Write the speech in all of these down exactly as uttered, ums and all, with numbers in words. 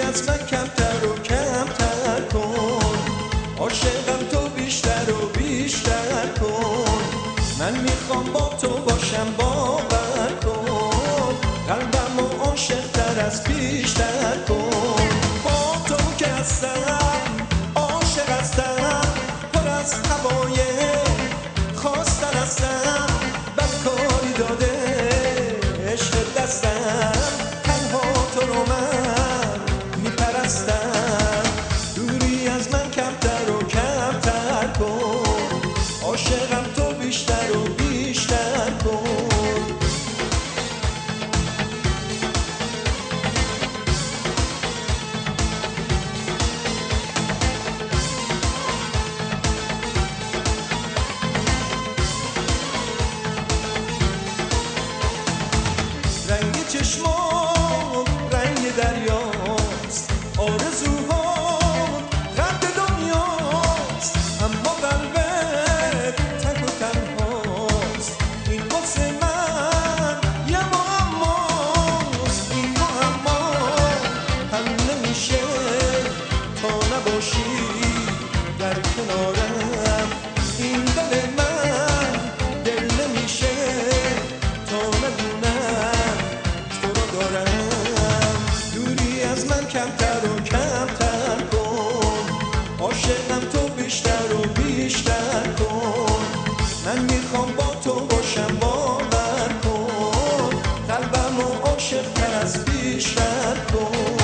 از من کمتر و کمتر کن، عاشقم تو بیشتر و بیشتر کن. من میخوام با تو باشم، باور کن، قلبم و عاشقتر از بیشتر کن. با تو که هستم عاشق هستم، پر از هوای خواستن هستم، بدکاری داده عشق دستم، تنها تو رو من میپرستم. دوری از من کمتر و کمتر کن، عاشقم تو بیشتر و بیشتر کن. رنگ چشمام رنگ دریاست، آرزوهام قد دنیاست، اما قلبت تک و تنهاست. این واسه من یه معماست، این معما حل نمیشه تا نباشی در کنارم. این دل من دل نمیشه تا ندونم تو رو دارم. دوری از من کمتر و کمتر کن، عاشقم تو بیشتر و بیشتر کن. من میخوام با تو باشم، باور کن، قلبم و عاشقتر از بیشتر کن.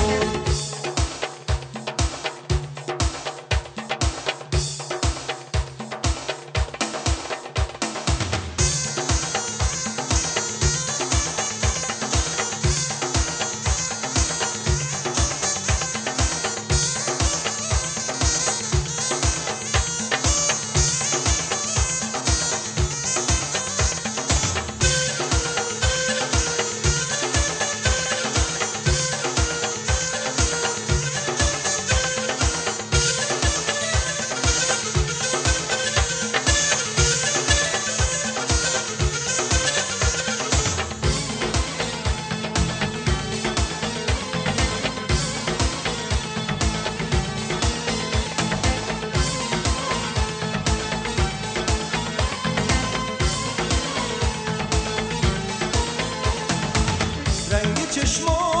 رنگ چشمام